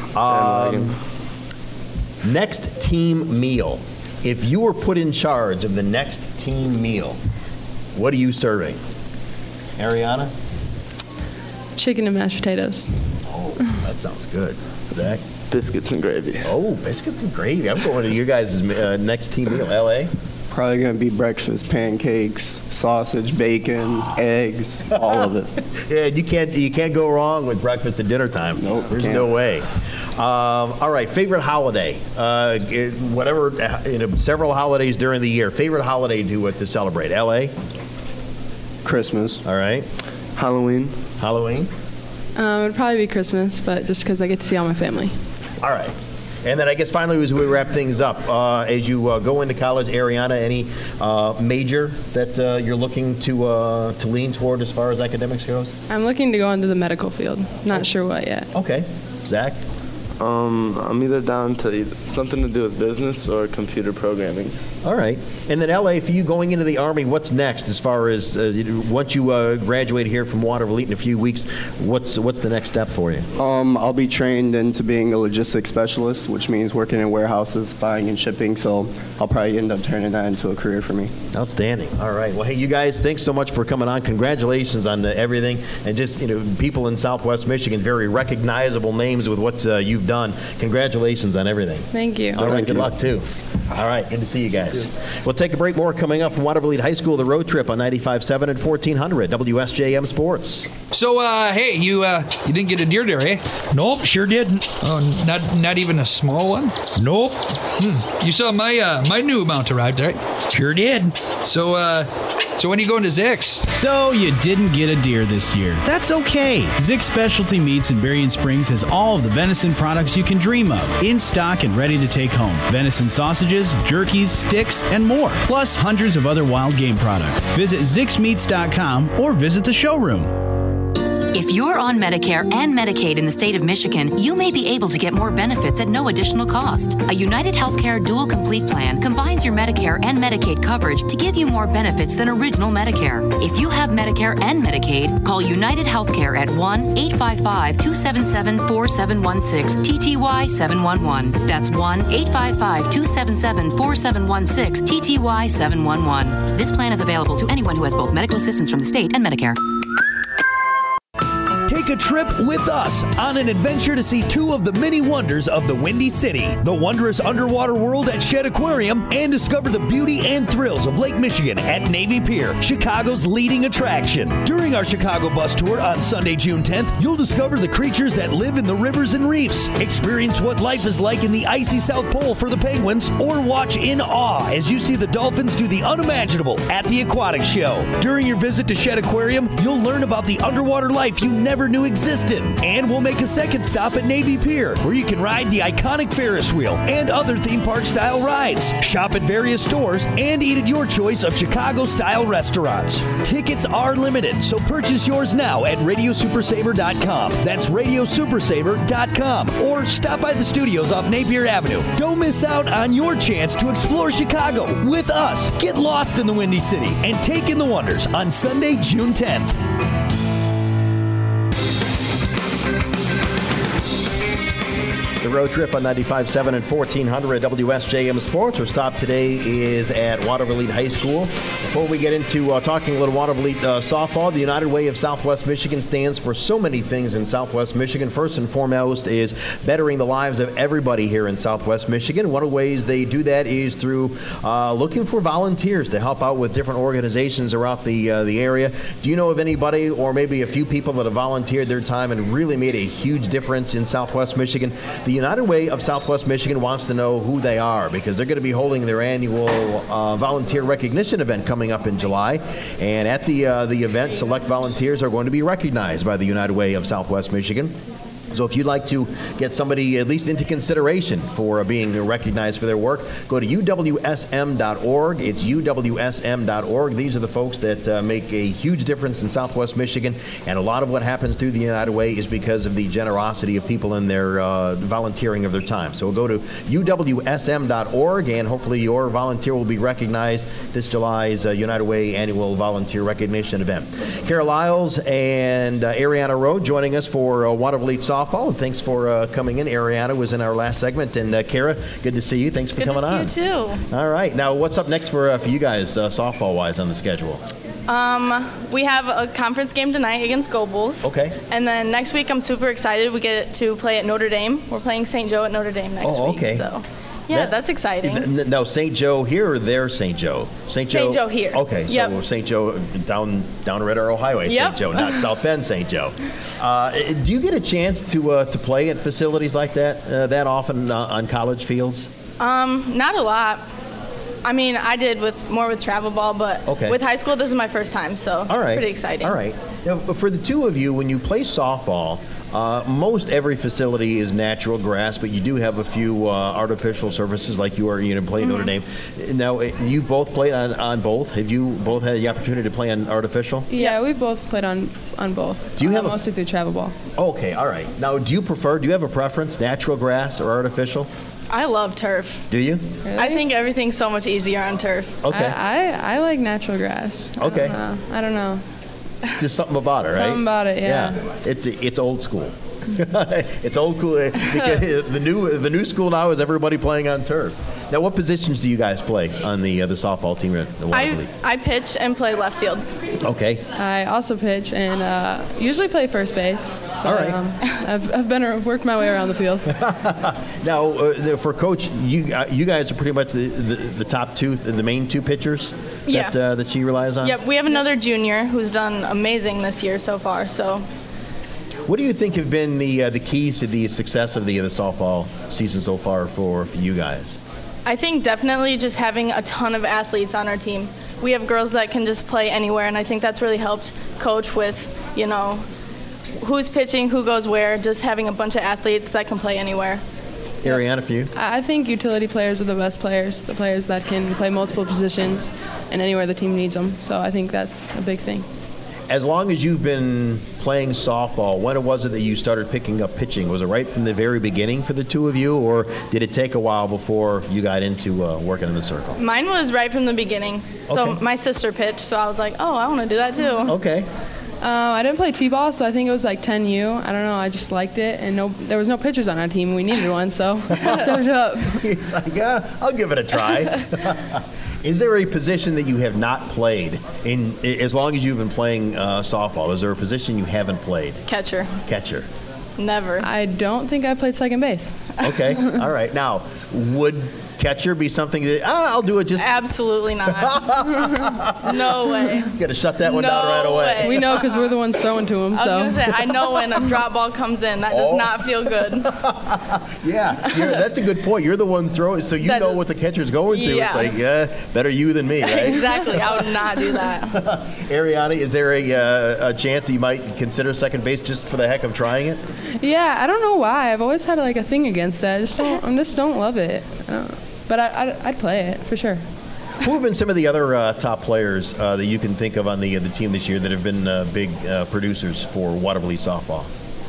Next team meal. If you were put in charge of the next team meal, what are you serving? Ariana? Chicken and mashed potatoes. Oh, that sounds good. Zach? Biscuits and gravy. Oh, biscuits and gravy. I'm going to your guys' next team meal. LA? Probably going to be breakfast, pancakes, sausage, bacon, eggs, all of it. Yeah, you can't go wrong with breakfast at dinner time. Nope. There's no way. All right, favorite holiday. Several holidays during the year. Favorite holiday to celebrate. LA? Christmas. All right. Halloween. Halloween? It'd probably be Christmas, but just because I get to see all my family. All right. And then I guess finally, as we wrap things up, as you go into college, Ariana, any major that you're looking to lean toward as far as academics goes? I'm looking to go into the medical field. Not sure what yet. Okay. Zach? I'm either down to something to do with business or computer programming. All right. And then LA, for you going into the Army, what's next as far as once you graduate here from Water Elite in a few weeks, what's the next step for you? I'll be trained into being a logistics specialist, which means working in warehouses, buying and shipping, so I'll probably end up turning that into a career for me. Outstanding. All right. Well, hey, you guys, thanks so much for coming on. Congratulations on everything. And just, people in Southwest Michigan, very recognizable names with what you've done. Congratulations on everything. Thank you. All right. Good luck, too. All right. Good to see you guys. We'll take a break. More coming up from Water Elite High School, the road trip on 95.7 and 1400 WSJM Sports. So, hey, you didn't get a deer there, eh? Nope, sure didn't. Oh, not even a small one? Nope. You saw my new mount arrived, right? Sure did. So when are you going to Zick's? So you didn't get a deer this year. That's okay. Zick's Specialty Meats in Berrien Springs has all of the venison products you can dream of, in stock and ready to take home. Venison sausages, jerkies, sticks, and more. Plus hundreds of other wild game products. Visit ZicksMeats.com or visit the showroom. If you're on Medicare and Medicaid in the state of Michigan, you may be able to get more benefits at no additional cost. A United Healthcare Dual Complete Plan combines your Medicare and Medicaid coverage to give you more benefits than original Medicare. If you have Medicare and Medicaid, call United Healthcare at 1-855-277-4716 TTY 711. That's 1-855-277-4716 TTY 711. This plan is available to anyone who has both medical assistance from the state and Medicare. Take a trip with us on an adventure to see two of the many wonders of the Windy City, the wondrous underwater world at Shedd Aquarium, and discover the beauty and thrills of Lake Michigan at Navy Pier, Chicago's leading attraction. During our Chicago bus tour on Sunday, June 10th, you'll discover the creatures that live in the rivers and reefs, experience what life is like in the icy South Pole for the penguins, or watch in awe as you see the dolphins do the unimaginable at the aquatic show. During your visit to Shedd Aquarium, you'll learn about the underwater life you never knew existed. And we'll make a second stop at Navy Pier, where you can ride the iconic Ferris wheel and other theme park style rides, shop at various stores, and eat at your choice of Chicago style restaurants. Tickets are limited, so purchase yours now at radiosupersaver.com. That's radiosupersaver.com, or stop by the studios off Napier Avenue. Don't miss out on your chance to explore Chicago with us. Get lost in the Windy City and take in the wonders on Sunday, June 10th. The road trip on 95.7 and 1400 WSJM Sports. Our stop today is at Water Elite High School. Before we get into talking a little Water Elite softball, the United Way of Southwest Michigan stands for so many things in Southwest Michigan. First and foremost is bettering the lives of everybody here in Southwest Michigan. One of the ways they do that is through looking for volunteers to help out with different organizations around the area. Do you know of anybody or maybe a few people that have volunteered their time and really made a huge difference in Southwest Michigan? The United Way of Southwest Michigan wants to know who they are because they're going to be holding their annual volunteer recognition event coming up in July. And at the event, select volunteers are going to be recognized by the United Way of Southwest Michigan. So if you'd like to get somebody at least into consideration for being recognized for their work, go to uwsm.org. It's uwsm.org. These are the folks that make a huge difference in Southwest Michigan, and a lot of what happens through the United Way is because of the generosity of people in their volunteering of their time. So we'll go to uwsm.org, and hopefully your volunteer will be recognized this July's United Way Annual Volunteer Recognition Event. Kara Lyles and Ariana Rowe joining us for Water Elite Softball, and thanks for coming in. Ariana was in our last segment, and Kara, good to see you. Thanks for coming on. Good to see you too. All right, now what's up next for you guys, softball-wise, on the schedule? We have a conference game tonight against Go Bulls. Okay. And then next week, I'm super excited. We get to play at Notre Dame. We're playing St. Joe at Notre Dame next week. Okay. So, yeah, that's exciting. No, St. Joe here or there, St. Joe? St. Joe here. Okay, so St. Joe down Red Arrow Highway, St. Joe, not South Bend, St. Joe. Do you get a chance to play at facilities like that often on college fields? Not a lot. I mean, I did more with travel ball, but with high school, this is my first time, so it's pretty exciting. All right. Now, for the two of you, when you play softball, most every facility is natural grass, but you do have a few artificial surfaces, like you are play Notre Dame. Now, you both played on both. Have you both had the opportunity to play on artificial? Yeah, we both played on both. Do you have mostly through travel ball? Okay, all right. Now, do you have a preference, natural grass or artificial? I love turf. Do you? Really? I think everything's so much easier on turf. Okay. I like natural grass. Okay. I don't know. Just something about it, right? Something about it, yeah. It's old school. It's old school because the new school now is everybody playing on turf. Now, what positions do you guys play on the softball team at the Water League? I pitch and play left field. Okay. I also pitch and usually play first base. But, all right. I've worked my way around the field. Now, for Coach, you guys are pretty much the top two, the main two pitchers that she relies on? Yep, we have another junior who's done amazing this year so far. So, what do you think have been the keys to the success of the softball season so far for you guys? I think definitely just having a ton of athletes on our team. We have girls that can just play anywhere, and I think that's really helped Coach with, who's pitching, who goes where, just having a bunch of athletes that can play anywhere. Ariana, for you? I think utility players are the best players, the players that can play multiple positions and anywhere the team needs them. So I think that's a big thing. As long as you've been playing softball, when was it that you started picking up pitching? Was it right from the very beginning for the two of you, or did it take a while before you got into working in the circle? Mine was right from the beginning. So my sister pitched, so I was like, I want to do that too. Okay. I didn't play T-ball, so I think it was like 10U. I don't know. I just liked it, and there was no pitchers on our team. We needed one, so I stepped up. He's like, I'll give it a try. Is there a position that you have not played as long as you've been playing softball? Is there a position you haven't played? Catcher. Catcher. Never. I don't think I played second base. Okay. All right. Now, would catcher be something that I'll do it just absolutely not. No way. You got to shut that one down right away. We know because we're the ones throwing to him. I was gonna say, I know when a drop ball comes in, that does not feel good. Yeah, that's a good point. You're the one throwing, so you know what the catcher's going through. Yeah. It's like, better you than me, right? Exactly. I would not do that. Ariana, is there a chance that you might consider second base just for the heck of trying it? Yeah, I don't know why. I've always had like a thing against that. I just don't love it. But I'd play it for sure. Who have been some of the other top players that you can think of on the team this year that have been big producers for Water Elite softball?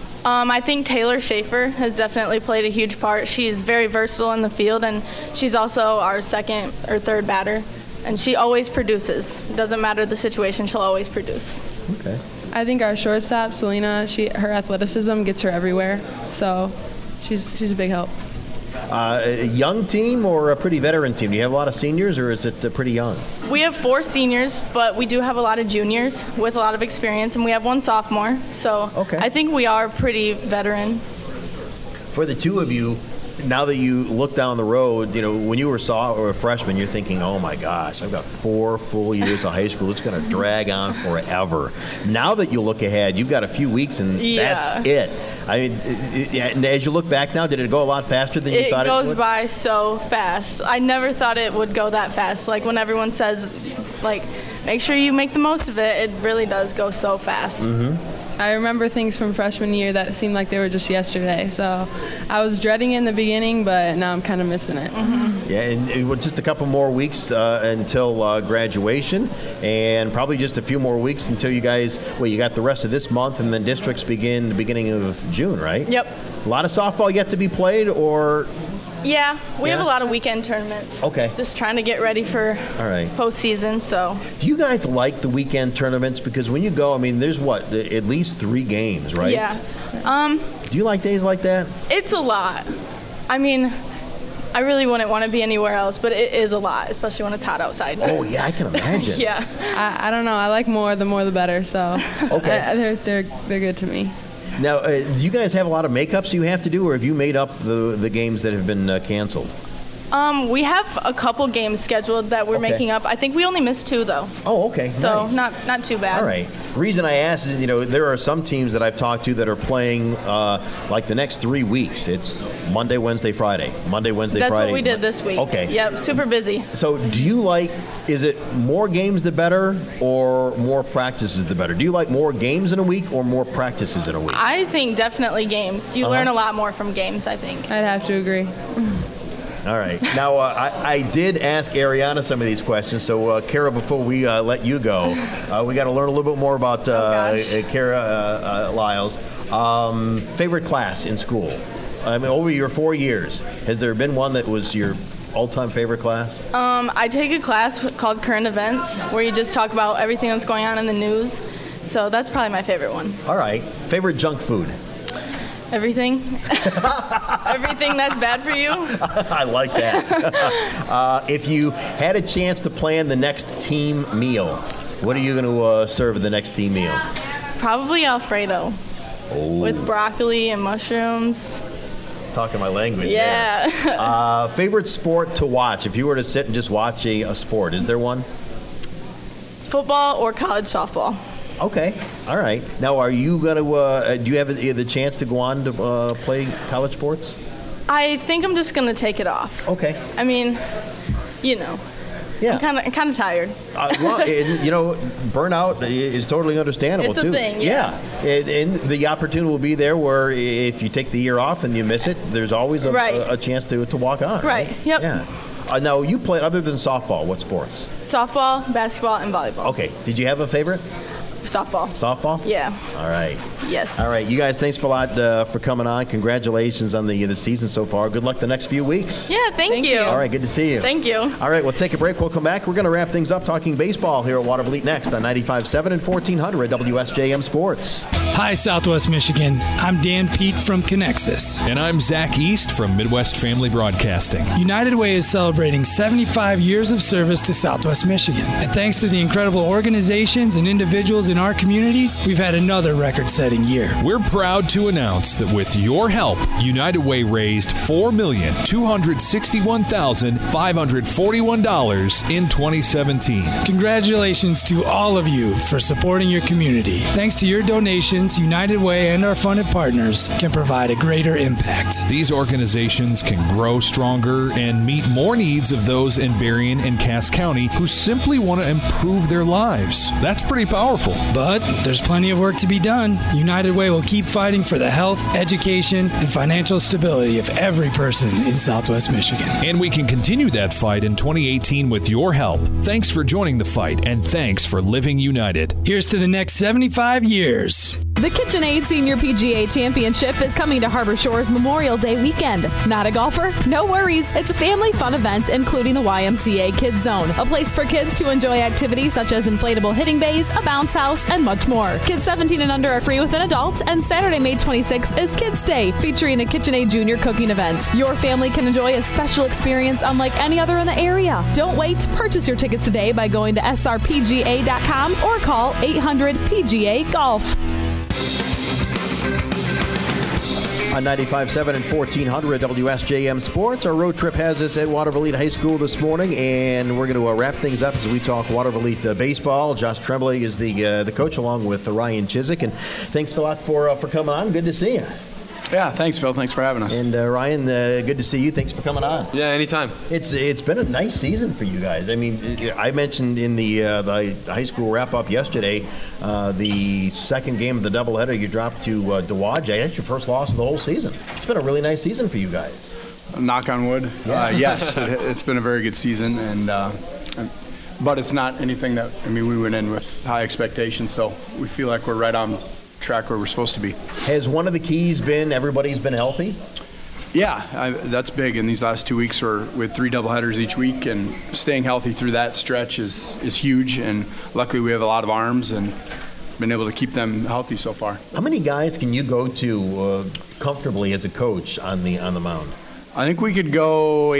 I think Taylor Schaefer has definitely played a huge part. She's very versatile in the field, and she's also our second or third batter. And she always produces. It doesn't matter the situation, she'll always produce. Okay. I think our shortstop, Selena, her athleticism gets her everywhere. So she's a big help. A young team or a pretty veteran team? Do you have a lot of seniors, or is it pretty young? We have 4 seniors, but we do have a lot of juniors with a lot of experience, and we have 1 sophomore. So I think we are pretty veteran. For the two of you, now that you look down the road, when you were a freshman, you're thinking, oh my gosh, I've got 4 full years of high school. It's going to drag on forever. Now that you look ahead, you've got a few weeks, and that's it. I mean, as you look back now, did it go a lot faster than you thought it would? It goes by so fast. I never thought it would go that fast. Like when everyone says, make sure you make the most of it, it really does go so fast. Mm-hmm. I remember things from freshman year that seemed like they were just yesterday. So I was dreading it in the beginning, but now I'm kind of missing it. Yeah, and just a couple more weeks until graduation, and probably just a few more weeks until you guys, you got the rest of this month, and then districts begin the beginning of June, right? Yep. A lot of softball yet to be played, or? Yeah, we have a lot of weekend tournaments. Okay. Just trying to get ready for postseason, so. Do you guys like the weekend tournaments? Because when you go, I mean, there's at least 3 games, right? Yeah. Do you like days like that? It's a lot. I mean, I really wouldn't want to be anywhere else, but it is a lot, especially when it's hot outside. Oh, yeah, I can imagine. Yeah. I don't know. I like the more the better. So they're good to me. Now, do you guys have a lot of makeups you have to do, or have you made up the games that have been canceled? We have a couple games scheduled that we're making up. I think we only missed 2, though. Oh, okay. So nice. not too bad. All right. The reason I asked is, there are some teams that I've talked to that are playing like the next 3 weeks. It's Monday, Wednesday, Friday. Monday, Wednesday, Friday. That's what we did this week. Okay. Yep, super busy. So do you is it more games the better or more practices the better? Do you like more games in a week or more practices in a week? I think definitely games. You learn a lot more from games, I think. I'd have to agree. All right. Now, I did ask Ariana some of these questions. So, Kara, before we let you go, we got to learn a little bit more about Kara Lyles. Favorite class in school? I mean, over your 4 years, has there been one that was your all-time favorite class? I take a class called Current Events, where you just talk about everything that's going on in the news. So that's probably my favorite one. All right. Favorite junk food? Everything. Everything that's bad for you. I like that. If you had a chance to plan the next team meal, what are you going to serve at the next team meal? Probably Alfredo. Oh. With broccoli and mushrooms. Talking my language. Yeah. Favorite sport to watch? If you were to sit and just watch a sport, is there one? Football or college softball. Okay. All right. Now, are you going to, do you have the chance to go on to play college sports? I think I'm just going to take it off. Okay. I mean, Yeah. I'm kind of tired. Burnout is totally understandable, it's too. It's a thing, yeah. And the opportunity will be there where if you take the year off and you miss it, there's always a chance to walk on. Right. Yep. Yeah. Now, you played, other than softball, what sports? Softball, basketball, and volleyball. Okay. Did you have a favorite? Softball. Softball? Yeah. All right. Yes. All right. You guys, thanks a lot for coming on. Congratulations on the season so far. Good luck the next few weeks. Yeah, thank you. All right. Good to see you. Thank you. All right. We'll take a break. We'll come back. We're going to wrap things up talking baseball here at Waterville next on 95.7 and 1400 WSJM Sports. Hi, Southwest Michigan. I'm Dan Pete from Connexus. And I'm Zach East from Midwest Family Broadcasting. United Way is celebrating 75 years of service to Southwest Michigan. And thanks to the incredible organizations and individuals in our communities, we've had another record-setting year. We're proud to announce that with your help, United Way raised $4,261,541 in 2017. Congratulations to all of you for supporting your community. Thanks to your donations, United Way and our funded partners can provide a greater impact. These organizations can grow stronger and meet more needs of those in Berrien and Cass County who simply want to improve their lives. That's pretty powerful. But there's plenty of work to be done. United Way will keep fighting for the health, education, and financial stability of every person in Southwest Michigan. And we can continue that fight in 2018 with your help. Thanks for joining the fight, and thanks for living united. Here's to the next 75 years. The KitchenAid Senior PGA Championship is coming to Harbor Shores Memorial Day weekend. Not a golfer? No worries. It's a family fun event, including the YMCA Kids Zone, a place for kids to enjoy activities such as inflatable hitting bays, a bounce house, and much more. Kids 17 and under are free with an adult, and Saturday, May 26th is Kids Day, featuring a KitchenAid Junior cooking event. Your family can enjoy a special experience unlike any other in the area. Don't wait. Purchase your tickets today by going to srpga.com or call 800-PGA-GOLF. On 95.7 and 1400 WSJM Sports, our road trip has us at Waterville High School this morning, and we're going to wrap things up as we talk Waterville baseball. Josh Tremblay is the coach, along with Ryan Chiswick, and thanks a lot for coming on. Good to see you. Yeah, thanks, Phil. Thanks for having us. And Ryan, good to see you. Thanks for coming on. Yeah, anytime. It's been a nice season for you guys. I mean, I mentioned in the high school wrap-up yesterday, the second game of the doubleheader, you dropped to Dowagiac. That's your first loss of the whole season. It's been a really nice season for you guys. Knock on wood. Yeah. Yes, it's been a very good season, but it's not anything that, we went in with high expectations, so we feel like we're right on track where we're supposed to be. Has one of the keys been everybody's been healthy? Yeah, that's big. In these last 2 weeks, with 3 doubleheaders each week, and staying healthy through that stretch is huge. And luckily, we have a lot of arms and been able to keep them healthy so far. How many guys can you go to comfortably as a coach on the mound? I think we could go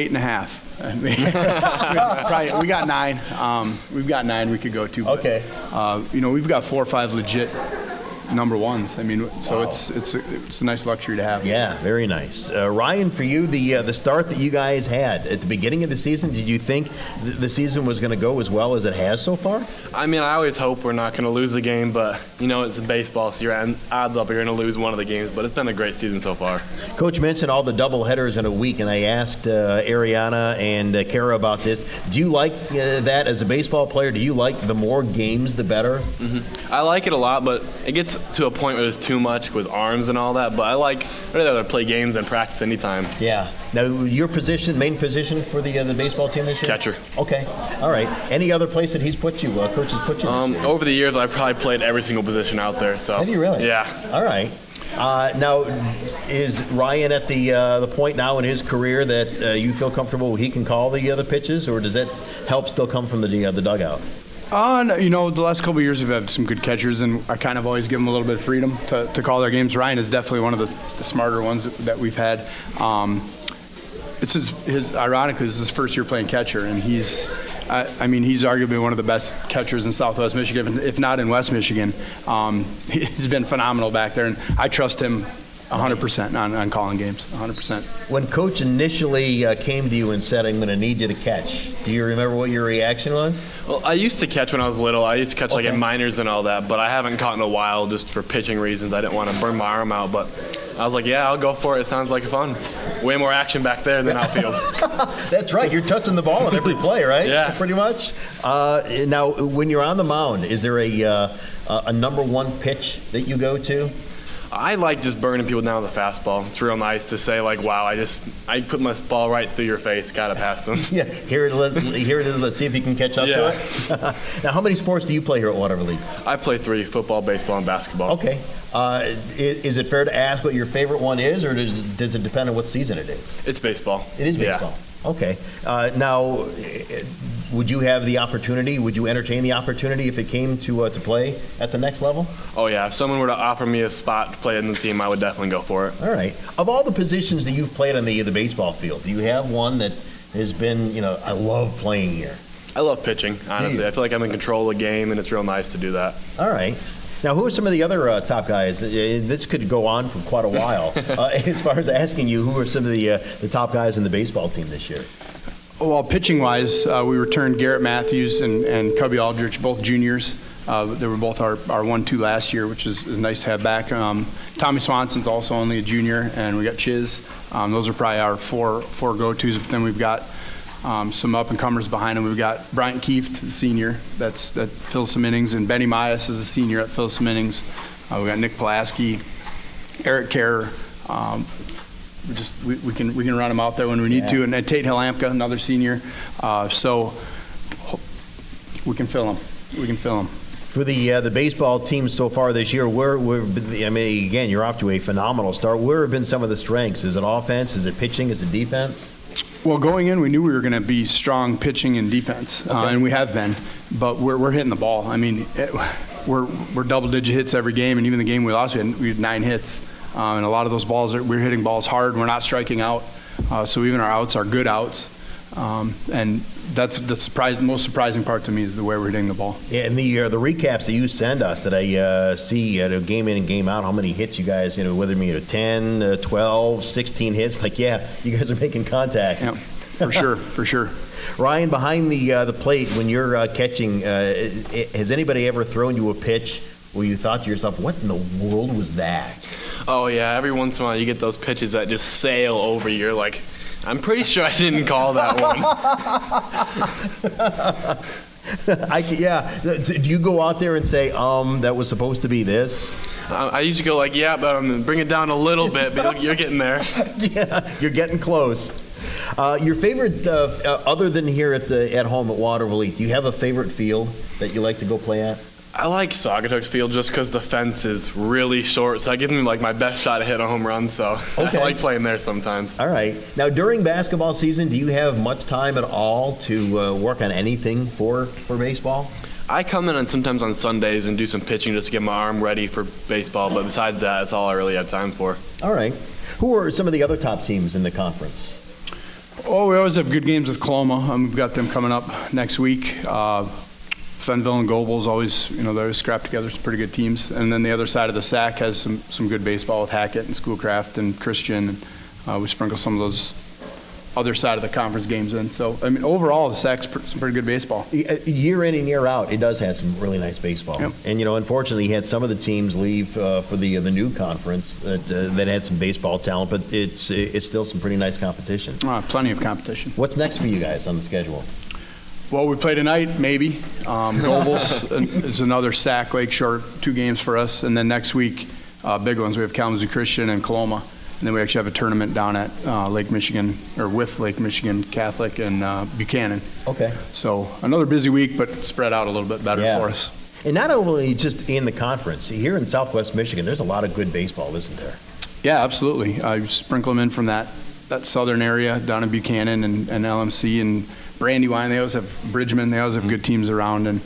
8.5. We got 9. We've got 9 we could go to. But, okay. We've got 4 or 5 legit number ones. So wow. it's a nice luxury to have. Yeah, very nice. Ryan, for you, the start that you guys had at the beginning of the season, did you think the season was going to go as well as it has so far? I always hope we're not going to lose a game, but it's baseball, so your odds up you're going to lose one of the games. But it's been a great season so far. Coach mentioned all the double headers in a week, and I asked Ariana and Kara about this. Do you like that as a baseball player? Do you like the more games, the better? Mm-hmm. I like it a lot, but it gets to a point where there's too much with arms and all that. But I'd rather play games and practice anytime. Yeah. Now, your main position for the baseball team this year? Catcher. Okay. All right. Any other place that he's put you, coach has put you this year? Over the years, I've probably played every single position out there. So. Have you really? Yeah. All right. Now, is Ryan at the point now in his career that you feel comfortable he can call the pitches, or does that help still come from the dugout? No, the last couple of years we've had some good catchers, and I kind of always give them a little bit of freedom to call their games. Ryan is definitely one of the smarter ones that we've had. It's ironically, this is his first year playing catcher, and he's arguably one of the best catchers in Southwest Michigan, if not in West Michigan. He's been phenomenal back there, and I trust him 100% on calling games, 100%. When Coach initially came to you and said, I'm going to need you to catch, do you remember what your reaction was? Well, I used to catch when I was little. I used to catch in minors and all that, but I haven't caught in a while just for pitching reasons. I didn't want to burn my arm out, but I was like, yeah, I'll go for it. It sounds like fun. Way more action back there than outfield. That's right. You're touching the ball on every play, right? Yeah. Pretty much. Now, when you're on the mound, is there a number one pitch that you go to? I like just burning people down with a fastball. It's real nice to say, wow, I put my ball right through your face, got it past them. Yeah, here it is. Let's see if you can catch up to it. Now, how many sports do you play here at Waterville? I play 3, football, baseball, and basketball. Okay. Is it fair to ask what your favorite one is, or does it depend on what season it is? It's baseball. It is baseball. Yeah. Okay. Now, would you have the opportunity? Would you entertain the opportunity if it came to play at the next level? Oh yeah, if someone were to offer me a spot to play in the team, I would definitely go for it. All right. Of all the positions that you've played on the baseball field, do you have one that has been, I love playing here? I love pitching, honestly. I feel like I'm in control of the game, and it's real nice to do that. All right. Now, who are some of the other top guys? This could go on for quite a while. As far as asking you, who are some of the top guys in the baseball team this year? Well, pitching-wise, we returned Garrett Matthews and Cubby Aldrich, both juniors. They were both our 1-2 last year, which is nice to have back. Tommy Swanson's also only a junior, and we got Chiz. Those are probably our four go-tos. But then we've got some up-and-comers behind him. We've got Bryant Kieft, a senior, that fills some innings, and Benny Myas is a senior that fills some innings. We've got Nick Pulaski, Eric Kerr. We can run them out there when we need to, and Tate Hilampka, another senior. So we can fill them. For the baseball team so far this year, again, you're off to a phenomenal start. Where have been some of the strengths? Is it offense? Is it pitching? Is it defense? Well, going in, we knew we were going to be strong pitching and defense, and we have been. But we're hitting the ball. We're double-digit hits every game, and even the game we lost, we had 9 hits. And a lot of those balls, we're hitting balls hard. We're not striking out. So even our outs are good outs. And that's the most surprising part to me is the way we're hitting the ball. Yeah, and the recaps that you send us that I see at a game in and game out, how many hits you guys, whether it be 10, 12, 16 hits, you guys are making contact. Yeah, for sure. Ryan, behind the plate when you're catching, has anybody ever thrown you a pitch where you thought to yourself, what in the world was that? Oh, yeah. Every once in a while you get those pitches that just sail over you. You're like, I'm pretty sure I didn't call that one. Do you go out there and say, that was supposed to be this? I usually go like, yeah, but bring it down a little bit, but you're getting there. Yeah, you're getting close. Your favorite, other than here at home at Waterville, do you have a favorite field that you like to go play at? I like Saugatuck's Field just because the fence is really short, so that gives me like my best shot to hit a home run. So I like playing there sometimes. All right. Now, during basketball season, do you have much time at all to work on anything for baseball? I come in sometimes on Sundays and do some pitching just to get my arm ready for baseball, but besides that, that's all I really have time for. All right. Who are some of the other top teams in the conference? Oh, we always have good games with Coloma. We've got them coming up next week. Fenville and Goebel's always, they always scrap together some pretty good teams. And then the other side of the SAC has some good baseball with Hackett and Schoolcraft and Christian. We sprinkle some of those other side of the conference games in. So, I mean, overall, the SAC's some pretty good baseball. Year in and year out, it does have some really nice baseball. Yep. And, unfortunately, you had some of the teams leave for the new conference that had some baseball talent, but it's still some pretty nice competition. Plenty of competition. What's next for you guys on the schedule? Well, we play tonight, maybe. Goebel's is another SAC Lakeshore, 2 games for us. And then next week, big ones. We have Kalamazoo Christian and Coloma. And then we actually have a tournament down at Lake Michigan, or with Lake Michigan Catholic and Buchanan. Okay. So another busy week, but spread out a little bit better for us. And not only just in the conference. Here in Southwest Michigan, there's a lot of good baseball, isn't there? Yeah, absolutely. I sprinkle them in from that southern area down in Buchanan and LMC and Brandywine. They always have Bridgman. They always have good teams around. And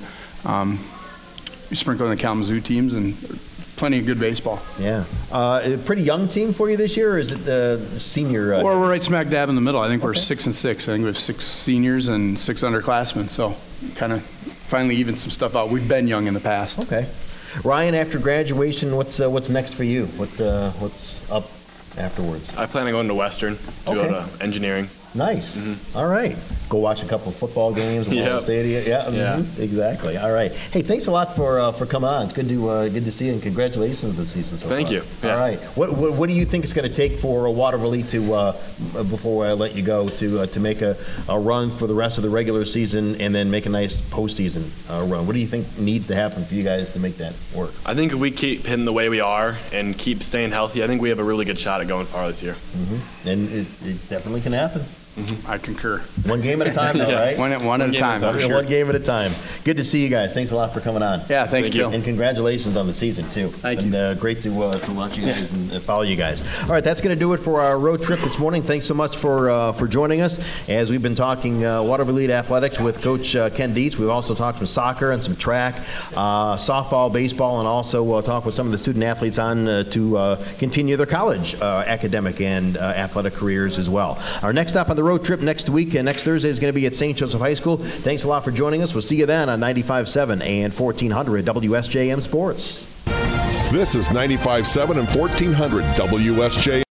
we sprinkle in the Kalamazoo teams and plenty of good baseball. Yeah. A pretty young team for you this year, or is it senior? Well, we're right smack dab in the middle. I think we're 6 and 6. I think we have 6 seniors and 6 underclassmen. So kind of finally even some stuff out. We've been young in the past. Okay. Ryan, after graduation, what's next for you? What's up afterwards? I plan on going to Western to go to engineering. Nice. Mm-hmm. All right. Go watch a couple of football games. Stadium. Yeah. Mm-hmm. Exactly. All right. Hey, thanks a lot for coming on. It's good to see you, and congratulations on the season so far. Thank you. Yeah. All right. What do you think it's going to take for Waterville to before I let you go to make a run for the rest of the regular season and then make a nice postseason run? What do you think needs to happen for you guys to make that work? I think if we keep hitting the way we are and keep staying healthy, I think we have a really good shot at going far this year. Mm-hmm. And it definitely can happen. Mm-hmm. I concur. One game at a time, though, right? One at a time. Sure. One game at a time. Good to see you guys. Thanks a lot for coming on. Yeah, thank you. And congratulations on the season, too. Thank you. And great to watch you guys and follow you guys. All right, that's going to do it for our road trip this morning. Thanks so much for joining us. As we've been talking Waterville Athletics with Coach Ken Dietz, we've also talked some soccer and some track, softball, baseball, and also we'll talk with some of the student athletes on to continue their college academic and athletic careers as well. Our next stop on the road trip next week, next Thursday, is going to be at St. Joseph High School. Thanks a lot for joining us. We'll see you then on 95.7 and 1400 WSJM Sports. This is 95.7 and 1400 WSJM.